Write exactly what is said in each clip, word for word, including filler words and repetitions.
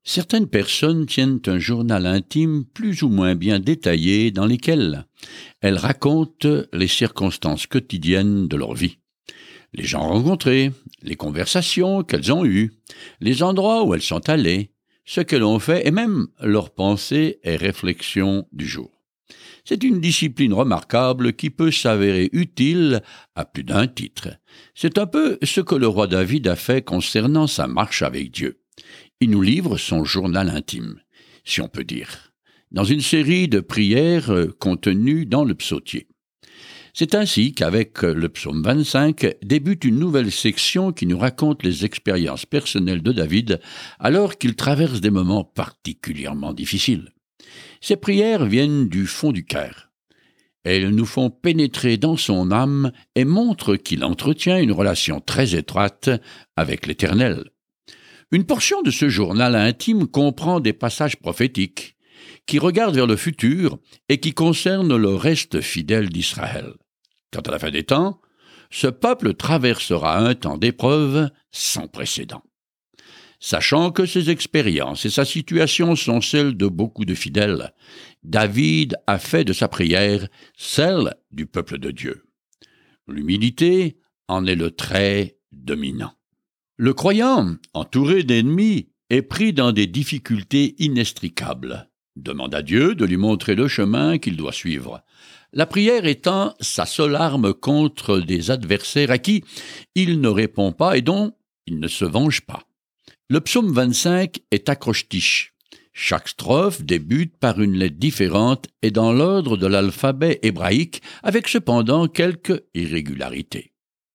Certaines personnes tiennent un journal intime plus ou moins bien détaillé dans lequel elles racontent les circonstances quotidiennes de leur vie. Les gens rencontrés, les conversations qu'elles ont eues, les endroits où elles sont allées, ce qu'elles ont fait et même leurs pensées et réflexions du jour. C'est une discipline remarquable qui peut s'avérer utile à plus d'un titre. C'est un peu ce que le roi David a fait concernant sa marche avec Dieu. Il nous livre son journal intime, si on peut dire, dans une série de prières contenues dans le psautier. C'est ainsi qu'avec le psaume vingt-cinq débute une nouvelle section qui nous raconte les expériences personnelles de David alors qu'il traverse des moments particulièrement difficiles. Ces prières viennent du fond du cœur. Elles nous font pénétrer dans son âme et montrent qu'il entretient une relation très étroite avec l'Éternel. Une portion de ce journal intime comprend des passages prophétiques qui regardent vers le futur et qui concernent le reste fidèle d'Israël. Quant à la fin des temps, ce peuple traversera un temps d'épreuve sans précédent. Sachant que ses expériences et sa situation sont celles de beaucoup de fidèles, David a fait de sa prière celle du peuple de Dieu. L'humilité en est le trait dominant. Le croyant, entouré d'ennemis, est pris dans des difficultés inextricables. Demande à Dieu de lui montrer le chemin qu'il doit suivre. La prière étant sa seule arme contre des adversaires à qui il ne répond pas et dont il ne se venge pas. Le psaume vingt-cinq est acrostiche. Chaque strophe débute par une lettre différente et dans l'ordre de l'alphabet hébraïque, avec cependant quelques irrégularités.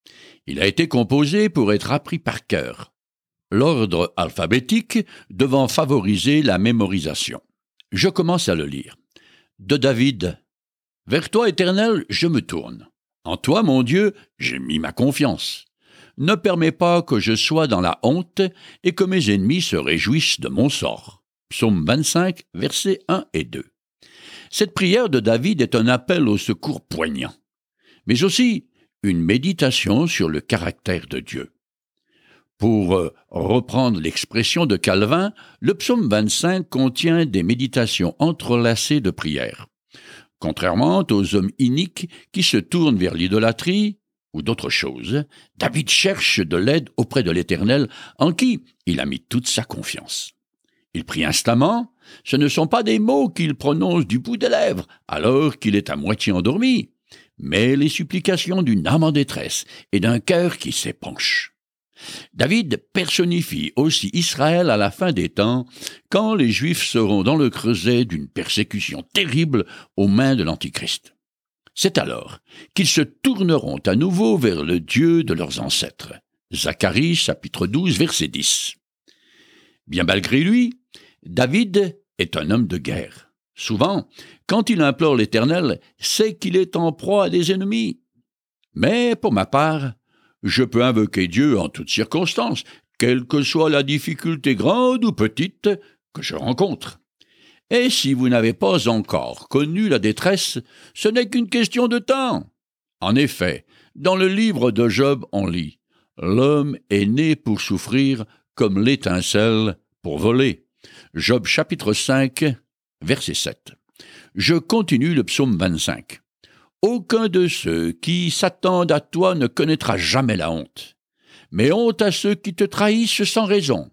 Il a été composé pour être appris par cœur, l'ordre alphabétique devant favoriser la mémorisation. Je commence à le lire. De David. Vers toi, Éternel, je me tourne. En toi, mon Dieu, j'ai mis ma confiance. Ne permets pas que je sois dans la honte et que mes ennemis se réjouissent de mon sort. Psaume vingt-cinq, versets un et deux. Cette prière de David est un appel au secours poignant, mais aussi une méditation sur le caractère de Dieu. Pour euh, reprendre l'expression de Calvin, le psaume vingt-cinq contient des méditations entrelacées de prières. Contrairement aux hommes iniques qui se tournent vers l'idolâtrie ou d'autres choses, David cherche de l'aide auprès de l'Éternel en qui il a mis toute sa confiance. Il prie instamment, ce ne sont pas des mots qu'il prononce du bout des lèvres alors qu'il est à moitié endormi, mais les supplications d'une âme en détresse et d'un cœur qui s'épanche. David personnifie aussi Israël à la fin des temps, quand les Juifs seront dans le creuset d'une persécution terrible aux mains de l'Antichrist. C'est alors qu'ils se tourneront à nouveau vers le Dieu de leurs ancêtres. Zacharie, chapitre douze, verset dix. Bien malgré lui, David est un homme de guerre. Souvent, quand il implore l'Éternel, c'est qu'il est en proie à des ennemis. Mais, pour ma part, je peux invoquer Dieu en toutes circonstances, quelle que soit la difficulté grande ou petite que je rencontre. Et si vous n'avez pas encore connu la détresse, ce n'est qu'une question de temps. En effet, dans le livre de Job, on lit « L'homme est né pour souffrir comme l'étincelle pour voler ». Job chapitre cinq, verset sept. Je continue le psaume vingt-cinq. Aucun de ceux qui s'attendent à toi ne connaîtra jamais la honte, mais honte à ceux qui te trahissent sans raison.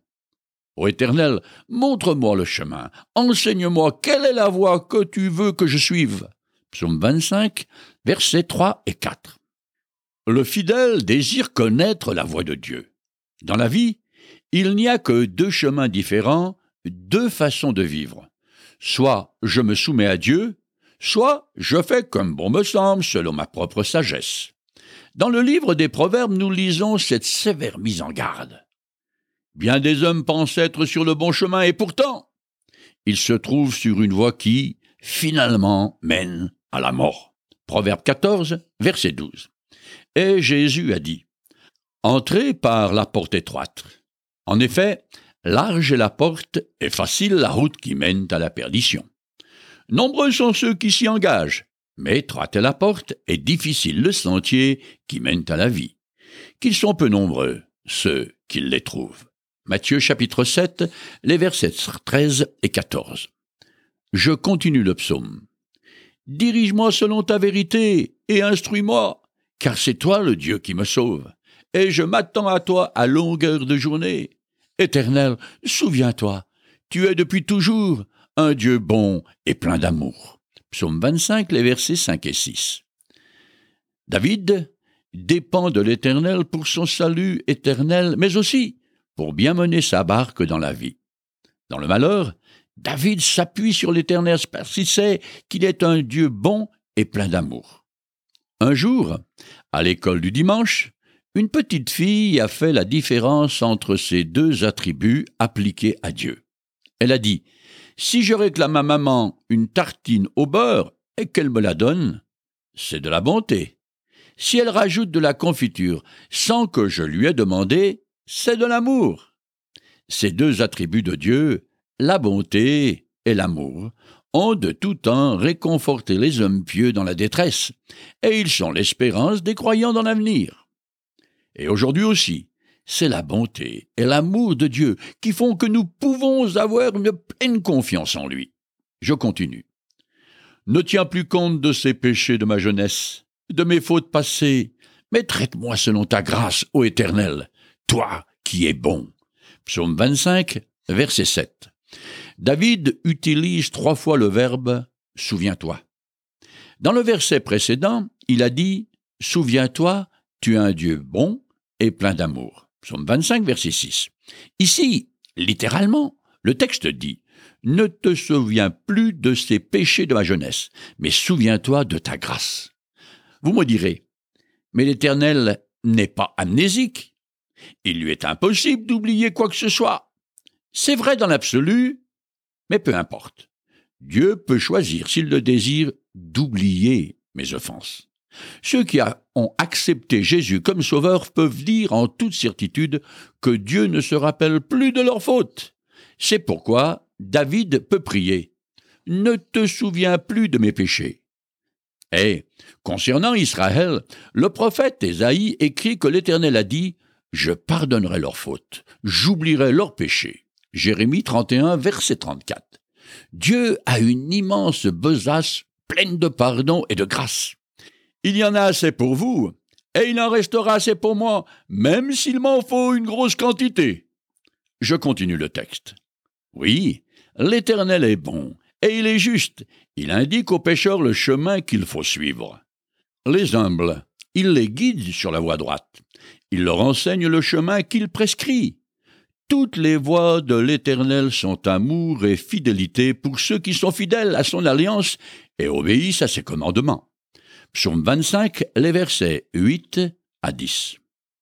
Ô Éternel, montre-moi le chemin, enseigne-moi quelle est la voie que tu veux que je suive. Psaume vingt-cinq, versets trois et quatre. Le fidèle désire connaître la voie de Dieu. Dans la vie, il n'y a que deux chemins différents, deux façons de vivre. Soit je me soumets à Dieu, soit je fais comme bon me semble selon ma propre sagesse. Dans le livre des Proverbes, nous lisons cette sévère mise en garde. Bien des hommes pensent être sur le bon chemin et pourtant, ils se trouvent sur une voie qui, finalement, mène à la mort. Proverbe quatorze, verset douze. Et Jésus a dit « Entrez par la porte étroite. En effet, large est la porte et facile la route qui mène à la perdition. Nombreux sont ceux qui s'y engagent, mais étroite est la porte et difficile le sentier qui mène à la vie. Qu'ils sont peu nombreux, ceux qui les trouvent. » Matthieu chapitre sept, les versets treize et quatorze. Je continue le psaume. Dirige-moi selon ta vérité et instruis-moi, car c'est toi le Dieu qui me sauve, et je m'attends à toi à longueur de journée. Éternel, souviens-toi, tu es depuis toujours un Dieu bon et plein d'amour. Psaume vingt-cinq, les versets cinq et six. David dépend de l'Éternel pour son salut éternel, mais aussi pour bien mener sa barque dans la vie. Dans le malheur, David s'appuie sur l'Éternel parce qu'il sait qu'il est un Dieu bon et plein d'amour. Un jour, à l'école du dimanche, une petite fille a fait la différence entre ces deux attributs appliqués à Dieu. Elle a dit « Si je réclame à maman une tartine au beurre et qu'elle me la donne, c'est de la bonté. Si elle rajoute de la confiture sans que je lui ai demandé, c'est de l'amour. » Ces deux attributs de Dieu, la bonté et l'amour, ont de tout temps réconforté les hommes pieux dans la détresse, et ils sont l'espérance des croyants dans l'avenir. Et aujourd'hui aussi, c'est la bonté et l'amour de Dieu qui font que nous pouvons avoir une pleine confiance en lui. Je continue. Ne tiens plus compte de ces péchés de ma jeunesse, de mes fautes passées, mais traite-moi selon ta grâce, ô Éternel, toi qui es bon. Psaume vingt-cinq, verset sept. David utilise trois fois le verbe « souviens-toi ». Dans le verset précédent, il a dit « Souviens-toi, tu es un Dieu bon et plein d'amour ». Psaume vingt-cinq, verset six. Ici, littéralement, le texte dit « Ne te souviens plus de ces péchés de ma jeunesse, mais souviens-toi de ta grâce ». Vous me direz « Mais l'Éternel n'est pas amnésique. Il lui est impossible d'oublier quoi que ce soit. » C'est vrai dans l'absolu, mais peu importe. Dieu peut choisir, s'il le désire, d'oublier mes offenses. Ceux qui ont accepté Jésus comme sauveur peuvent dire en toute certitude que Dieu ne se rappelle plus de leurs fautes. C'est pourquoi David peut prier « Ne te souviens plus de mes péchés ». Et, concernant Israël, le prophète Ésaïe écrit que l'Éternel a dit « Je pardonnerai leurs fautes, j'oublierai leurs péchés ». Jérémie trente et un, verset trente-quatre. Dieu a une immense besace pleine de pardon et de grâce. Il y en a assez pour vous, et il en restera assez pour moi, même s'il m'en faut une grosse quantité. Je continue le texte. Oui, l'Éternel est bon, et il est juste. Il indique aux pécheurs le chemin qu'il faut suivre. Les humbles, il les guide sur la voie droite. Il leur enseigne le chemin qu'il prescrit. Toutes les voies de l'Éternel sont amour et fidélité pour ceux qui sont fidèles à son alliance et obéissent à ses commandements. Psaume vingt-cinq, les versets huit à dix.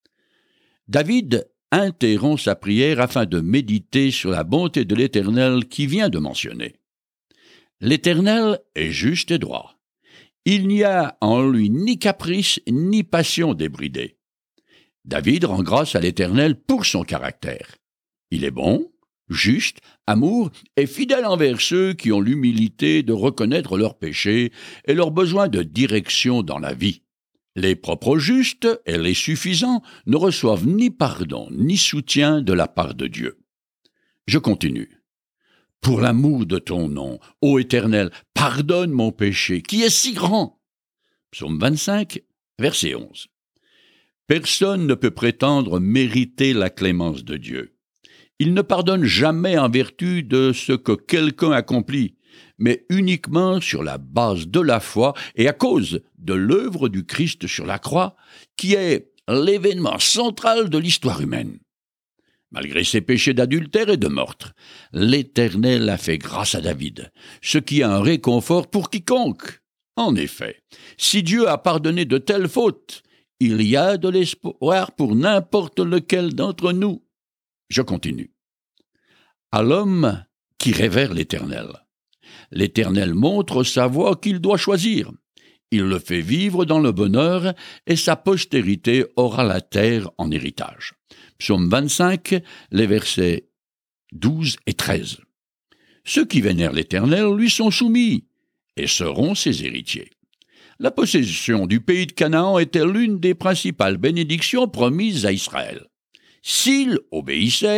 David interrompt sa prière afin de méditer sur la bonté de l'Éternel qui vient de mentionner. L'Éternel est juste et droit. Il n'y a en lui ni caprice ni passion débridée. David rend grâce à l'Éternel pour son caractère. Il est bon, juste, amour et fidèle envers ceux qui ont l'humilité de reconnaître leurs péchés et leur besoin de direction dans la vie. Les propres justes et les suffisants ne reçoivent ni pardon ni soutien de la part de Dieu. Je continue. Pour l'amour de ton nom, ô Éternel, pardonne mon péché, qui est si grand. Psaume vingt-cinq, verset onze. Personne ne peut prétendre mériter la clémence de Dieu. Il ne pardonne jamais en vertu de ce que quelqu'un accomplit, mais uniquement sur la base de la foi et à cause de l'œuvre du Christ sur la croix, qui est l'événement central de l'histoire humaine. Malgré ses péchés d'adultère et de meurtre, l'Éternel a fait grâce à David, ce qui est un réconfort pour quiconque. En effet, si Dieu a pardonné de telles fautes, il y a de l'espoir pour n'importe lequel d'entre nous. Je continue. À l'homme qui révère l'Éternel, l'Éternel montre sa voie qu'il doit choisir. Il le fait vivre dans le bonheur et sa postérité aura la terre en héritage. Psaume vingt-cinq, les versets douze et treize. Ceux qui vénèrent l'Éternel lui sont soumis et seront ses héritiers. La possession du pays de Canaan était l'une des principales bénédictions promises à Israël. S'il obéissait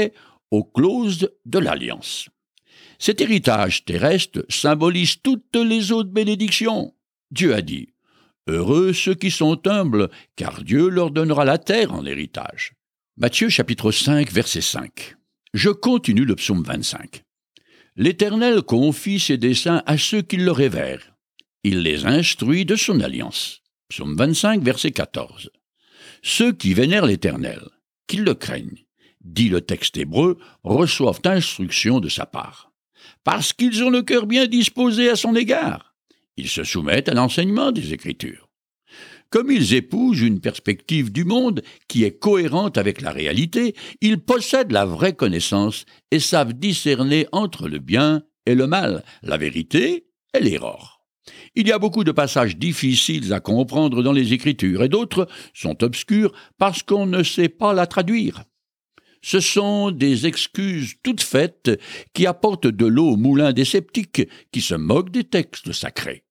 aux clauses de l'alliance. Cet héritage terrestre symbolise toutes les autres bénédictions. Dieu a dit « Heureux ceux qui sont humbles, car Dieu leur donnera la terre en héritage. » Matthieu chapitre cinq, verset cinq. Je continue le psaume vingt-cinq. L'Éternel confie ses desseins à ceux qui le révèrent. Il les instruit de son alliance. Psaume vingt-cinq, verset quatorze. Ceux qui vénèrent l'Éternel, qu'ils le craignent, dit le texte hébreu, reçoivent instruction de sa part. Parce qu'ils ont le cœur bien disposé à son égard, ils se soumettent à l'enseignement des Écritures. Comme ils épousent une perspective du monde qui est cohérente avec la réalité, ils possèdent la vraie connaissance et savent discerner entre le bien et le mal, la vérité et l'erreur. Il y a beaucoup de passages difficiles à comprendre dans les Écritures et d'autres sont obscurs parce qu'on ne sait pas la traduire. Ce sont des excuses toutes faites qui apportent de l'eau au moulin des sceptiques qui se moquent des textes sacrés.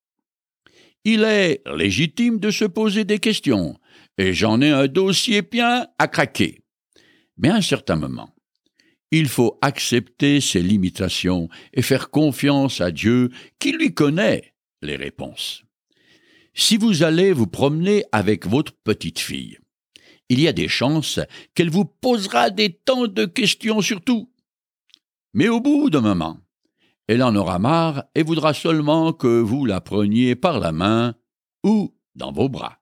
Il est légitime de se poser des questions, et j'en ai un dossier plein à craquer. Mais à un certain moment, il faut accepter ses limitations et faire confiance à Dieu qui lui connaît les réponses. Si vous allez vous promener avec votre petite fille, il y a des chances qu'elle vous posera des tas de questions sur tout. Mais au bout d'un moment, elle en aura marre et voudra seulement que vous la preniez par la main ou dans vos bras.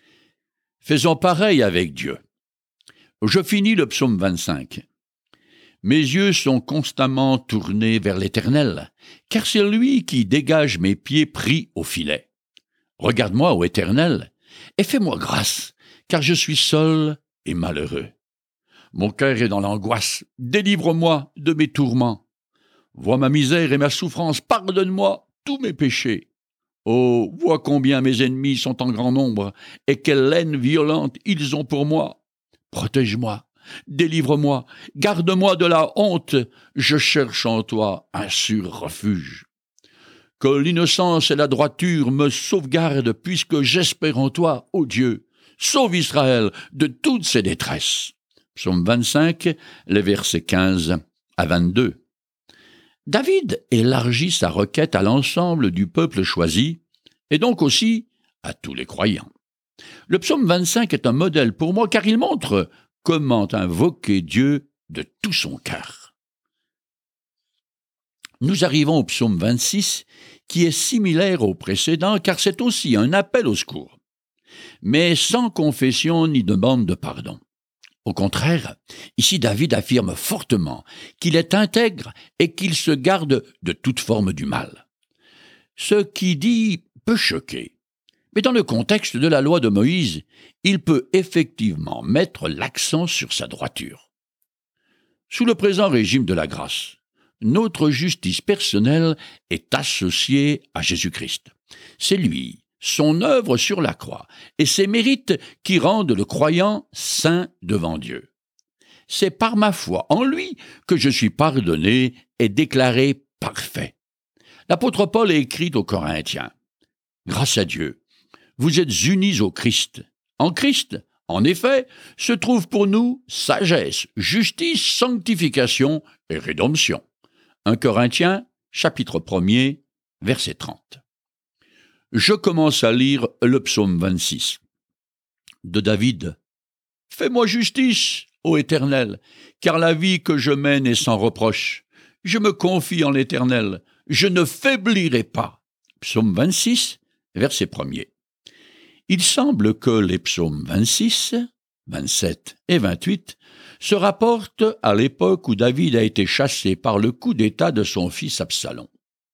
Faisons pareil avec Dieu. Je finis le psaume vingt-cinq. Mes yeux sont constamment tournés vers l'Éternel, car c'est lui qui dégage mes pieds pris au filet. Regarde-moi, ô Éternel, et fais-moi grâce, car je suis seul et malheureux. Mon cœur est dans l'angoisse, délivre-moi de mes tourments. Vois ma misère et ma souffrance, pardonne-moi tous mes péchés. Oh, vois combien mes ennemis sont en grand nombre, et quelle haine violente ils ont pour moi. Protège-moi, délivre-moi, garde-moi de la honte, je cherche en toi un sûr refuge. Que l'innocence et la droiture me sauvegardent, puisque j'espère en toi, ô Dieu. Sauve Israël de toutes ses détresses. Psaume vingt-cinq, les versets quinze à vingt-deux. David élargit sa requête à l'ensemble du peuple choisi, et donc aussi à tous les croyants. Le psaume vingt-cinq est un modèle pour moi car il montre comment invoquer Dieu de tout son cœur. Nous arrivons au psaume vingt-six, qui est similaire au précédent car c'est aussi un appel au secours, mais sans confession ni demande de pardon. Au contraire, ici David affirme fortement qu'il est intègre et qu'il se garde de toute forme du mal. Ce qui dit peut choquer, mais dans le contexte de la loi de Moïse, il peut effectivement mettre l'accent sur sa droiture. Sous le présent régime de la grâce, notre justice personnelle est associée à Jésus-Christ. C'est lui, son œuvre sur la croix et ses mérites qui rendent le croyant saint devant Dieu. C'est par ma foi en lui que je suis pardonné et déclaré parfait. L'apôtre Paul a écrit aux Corinthiens « Grâce à Dieu, vous êtes unis au Christ. En Christ, en effet, se trouve pour nous sagesse, justice, sanctification et rédemption. » un Corinthiens, chapitre premier, verset trente. Je commence à lire le psaume vingt-six. De David. « Fais-moi justice, ô Éternel, car la vie que je mène est sans reproche. Je me confie en l'Éternel, je ne faiblirai pas. » Psaume vingt-six, verset premier. Il semble que les psaumes vingt-six, vingt-sept et vingt-huit se rapportent à l'époque où David a été chassé par le coup d'État de son fils Absalom.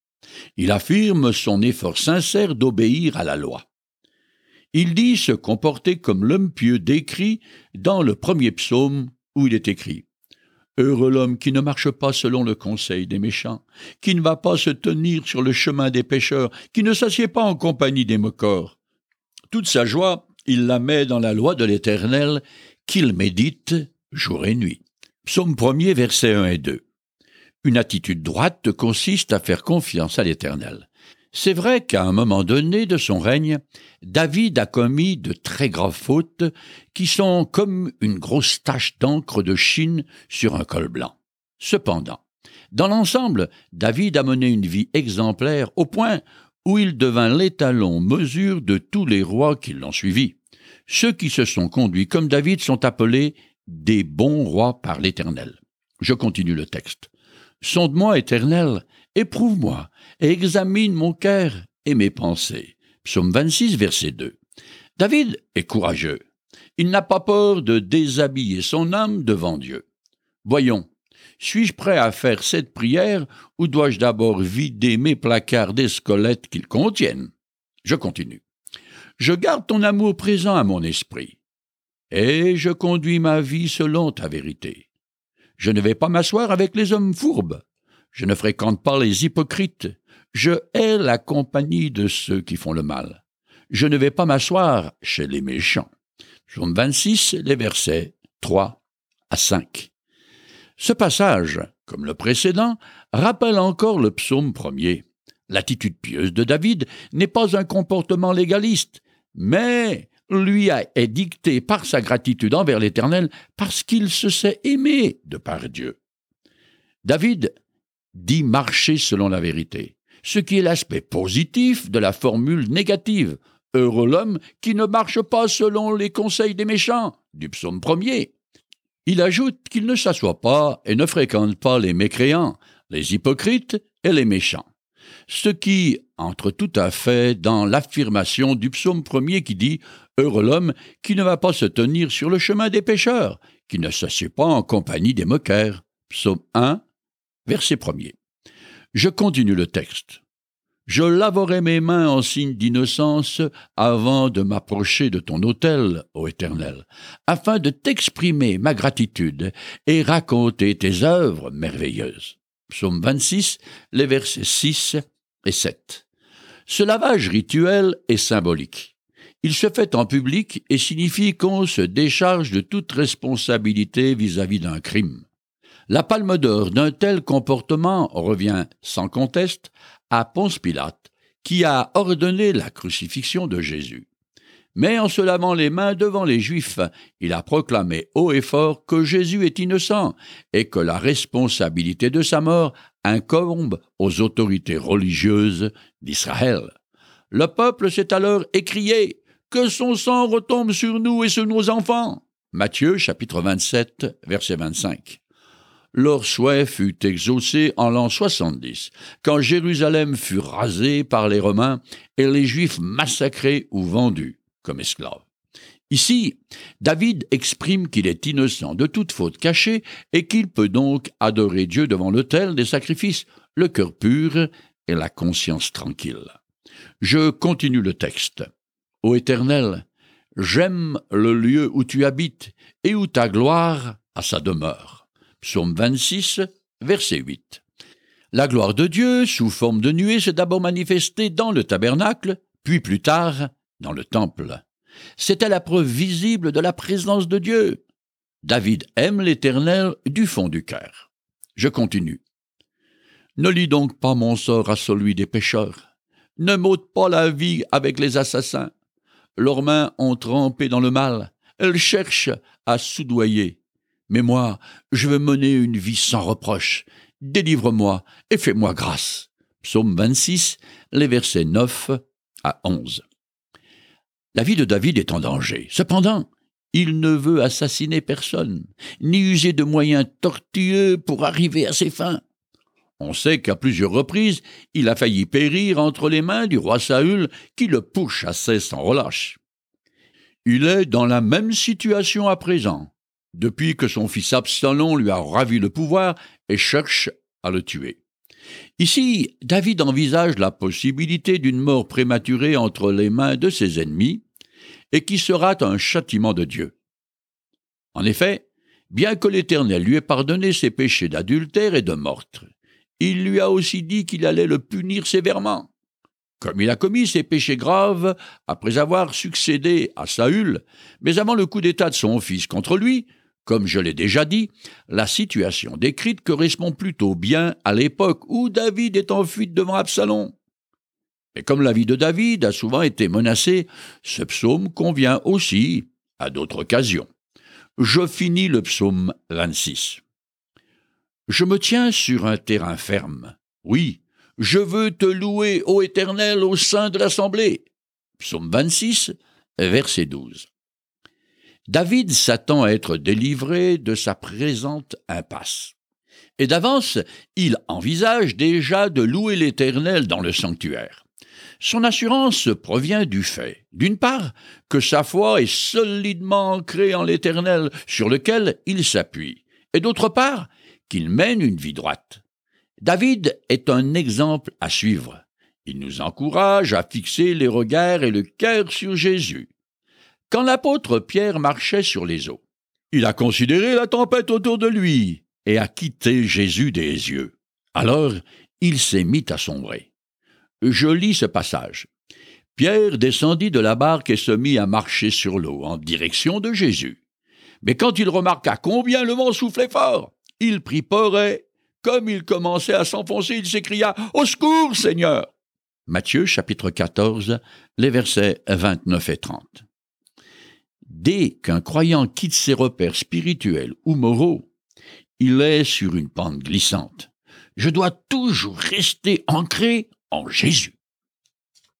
Il affirme son effort sincère d'obéir à la loi. Il dit se comporter comme l'homme pieux décrit dans le premier psaume où il est écrit « Heureux l'homme qui ne marche pas selon le conseil des méchants, qui ne va pas se tenir sur le chemin des pécheurs, qui ne s'assied pas en compagnie des moqueurs. Toute sa joie, il la met dans la loi de l'Éternel, qu'il médite jour et nuit. » Psaume premier, versets un et deux. Une attitude droite consiste à faire confiance à l'Éternel. C'est vrai qu'à un moment donné de son règne, David a commis de très graves fautes qui sont comme une grosse tache d'encre de Chine sur un col blanc. Cependant, dans l'ensemble, David a mené une vie exemplaire au point où il devint l'étalon mesure de tous les rois qui l'ont suivi. Ceux qui se sont conduits comme David sont appelés des bons rois par l'Éternel. Je continue le texte. « Sonde-moi, Éternel, éprouve-moi, et examine mon cœur et mes pensées. » Psaume vingt-six, verset deux. David est courageux. Il n'a pas peur de déshabiller son âme devant Dieu. Voyons, suis-je prêt à faire cette prière ou dois-je d'abord vider mes placards des squelettes qu'ils contiennent? Je continue. Je garde ton amour présent à mon esprit, et je conduis ma vie selon ta vérité. Je ne vais pas m'asseoir avec les hommes fourbes. Je ne fréquente pas les hypocrites. Je hais la compagnie de ceux qui font le mal. Je ne vais pas m'asseoir chez les méchants. Psaume vingt-six, les versets trois à cinq. Ce passage, comme le précédent, rappelle encore le psaume premier. L'attitude pieuse de David n'est pas un comportement légaliste, mais lui a, est dictée par sa gratitude envers l'Éternel parce qu'il se sait aimé de par Dieu. David dit marcher selon la vérité, ce qui est l'aspect positif de la formule négative. Heureux l'homme qui ne marche pas selon les conseils des méchants, du psaume premier. Il ajoute qu'il ne s'assoit pas et ne fréquente pas les mécréants, les hypocrites et les méchants. Ce qui entre tout à fait dans l'affirmation du psaume premier qui dit « Heureux l'homme qui ne va pas se tenir sur le chemin des pécheurs, qui ne s'assied pas en compagnie des moqueurs. » Psaume un, verset premier. Je continue le texte. « Je laverai mes mains en signe d'innocence avant de m'approcher de ton autel, ô Éternel, afin de t'exprimer ma gratitude et raconter tes œuvres merveilleuses. » Psaume vingt-six, les versets six et sept. Ce lavage rituel est symbolique. Il se fait en public et signifie qu'on se décharge de toute responsabilité vis-à-vis d'un crime. La palme d'or d'un tel comportement revient, sans conteste, à Ponce Pilate, qui a ordonné la crucifixion de Jésus. Mais en se lavant les mains devant les Juifs, il a proclamé haut et fort que Jésus est innocent et que la responsabilité de sa mort incombe aux autorités religieuses d'Israël. Le peuple s'est alors écrié « Que son sang retombe sur nous et sur nos enfants » Matthieu chapitre vingt-sept, verset vingt-cinq. Leur souhait fut exaucé en l'an soixante-dix, quand Jérusalem fut rasée par les Romains et les Juifs massacrés ou vendus comme esclaves. Ici, David exprime qu'il est innocent de toute faute cachée et qu'il peut donc adorer Dieu devant l'autel des sacrifices, le cœur pur et la conscience tranquille. Je continue le texte. « Ô Éternel, j'aime le lieu où tu habites et où ta gloire a sa demeure. » Psaume vingt-six, verset huit. La gloire de Dieu, sous forme de nuée, s'est d'abord manifestée dans le tabernacle, puis plus tard, dans le temple. C'était la preuve visible de la présence de Dieu. David aime l'Éternel du fond du cœur. Je continue. Ne lie donc pas mon sort à celui des pécheurs. Ne m'ôte pas la vie avec les assassins. Leurs mains ont trempé dans le mal. Elles cherchent à soudoyer. Mais moi, je veux mener une vie sans reproche. Délivre-moi et fais-moi grâce. Psaume vingt-six, les versets neuf à onze. La vie de David est en danger. Cependant, il ne veut assassiner personne, ni user de moyens tortueux pour arriver à ses fins. On sait qu'à plusieurs reprises, il a failli périr entre les mains du roi Saül qui le pourchassait sans relâche. Il est dans la même situation à présent, depuis que son fils Absalom lui a ravi le pouvoir et cherche à le tuer. Ici, David envisage la possibilité d'une mort prématurée entre les mains de ses ennemis et qui sera un châtiment de Dieu. En effet, bien que l'Éternel lui ait pardonné ses péchés d'adultère et de meurtre, il lui a aussi dit qu'il allait le punir sévèrement. Comme il a commis ses péchés graves après avoir succédé à Saül, mais avant le coup d'état de son fils contre lui, comme je l'ai déjà dit, la situation décrite correspond plutôt bien à l'époque où David est en fuite devant Absalom. Et comme la vie de David a souvent été menacée, ce psaume convient aussi à d'autres occasions. Je finis le psaume vingt-six. Je me tiens sur un terrain ferme. Oui, je veux te louer, ô Éternel, au sein de l'assemblée. Psaume vingt-six, verset douze. David s'attend à être délivré de sa présente impasse. Et d'avance, il envisage déjà de louer l'Éternel dans le sanctuaire. Son assurance provient du fait, d'une part, que sa foi est solidement ancrée en l'Éternel sur lequel il s'appuie, et d'autre part, qu'il mène une vie droite. David est un exemple à suivre. Il nous encourage à fixer les regards et le cœur sur Jésus. Quand l'apôtre Pierre marchait sur les eaux, il a considéré la tempête autour de lui et a quitté Jésus des yeux. Alors, il s'est mis à sombrer. Je lis ce passage. Pierre descendit de la barque et se mit à marcher sur l'eau en direction de Jésus. Mais quand il remarqua combien le vent soufflait fort, il prit peur et, comme il commençait à s'enfoncer, il s'écria « Au secours, Seigneur !» Matthieu chapitre quatorze, les versets vingt-neuf et trente. Dès qu'un croyant quitte ses repères spirituels ou moraux, il est sur une pente glissante. Je dois toujours rester ancré en Jésus.